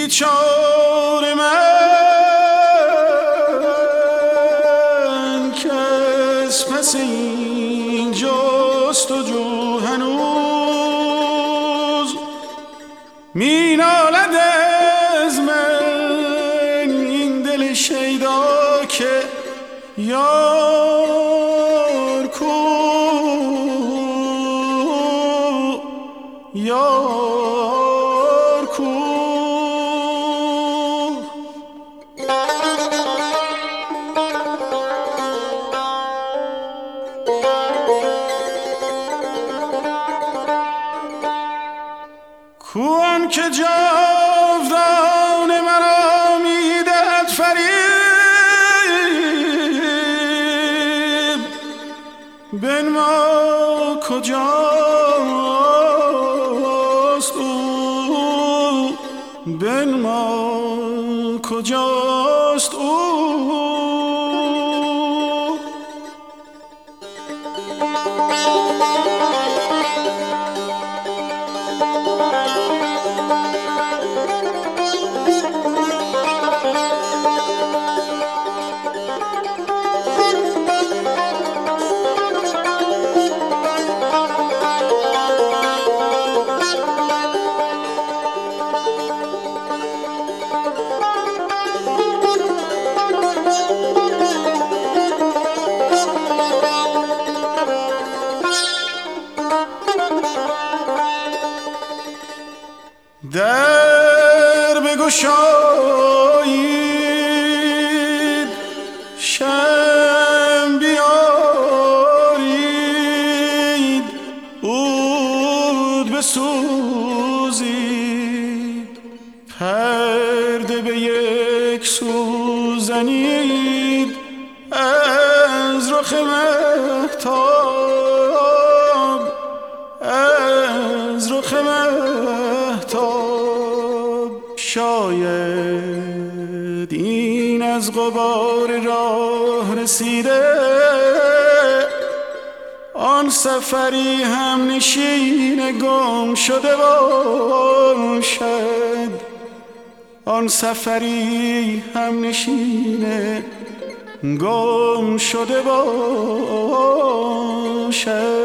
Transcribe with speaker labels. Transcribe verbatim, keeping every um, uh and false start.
Speaker 1: بیچاره من که از پس این جستجو هنوز می نالد از من این دل شیدا که یار کو یار کو. کو آن که جاودان مرا می دهد فریب بنما کجاست او بنما کجاست او. در بگشایید شمع بیارید عود بسوزید پرده به یک سو زنید از رخ مهتاب از رخ مهتاب. شاید این از غبار راه رسیده آن سفری هم نشین گم شده باشد آن سفری هم نشین گم شده باشد.